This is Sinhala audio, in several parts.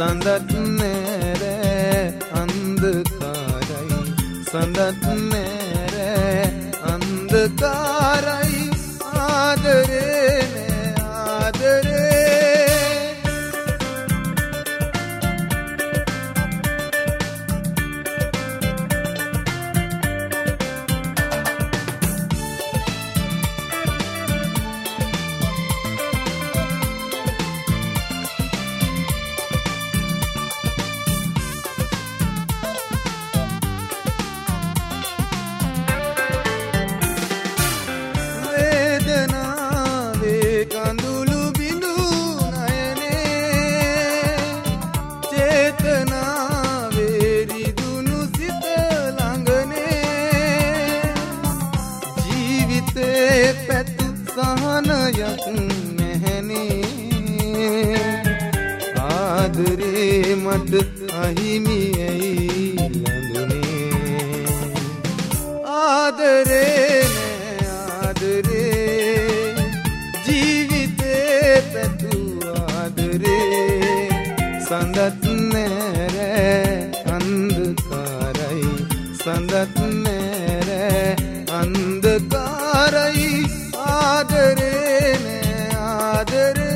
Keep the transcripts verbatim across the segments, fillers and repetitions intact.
සඳත් නෑරෑ අන්ධකාරයි සඳත් නෑරෑ අන්ධකාරයි ආදරේ නෑ ආදරේ ආදරේ මට අහිමි ඇයි ලඳුනේ ආදරේ නෑ ආදරේ ජීවිතේ පැතු ආදරේ සඳත් නෑරෑ අන්ධකාරයි සඳත් නෑරෑ අන්ධකාරයි ආදරේ නෑ ආදරේ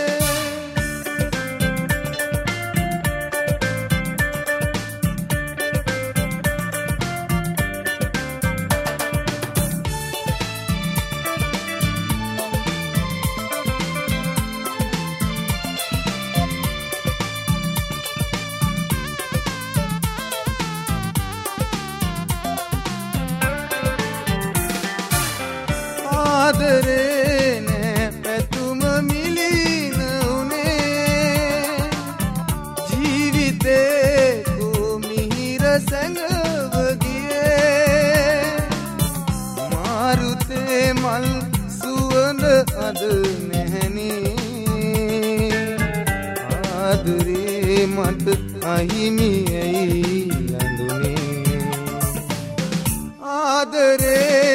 ආදරේ නෑ පැතුම මිලින උනේ ජීවිතේ කොමිහිර සැඟව ගියේ මාරුතේ මල් සුවඳ අද නැහනේ ආදරේ මට අහිමි ඇයි ලඳුනේ ආදරේ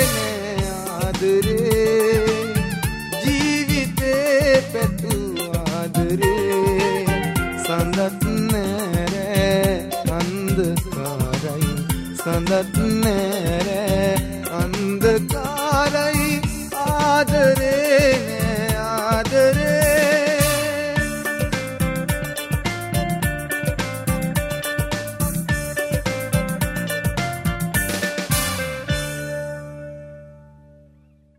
ජීවිතේ පැතු ආදරේ සඳත් නෑරෑ අන්ධකාරයි සඳත් නෑරෑ අන්ධකාරයි ආදරේ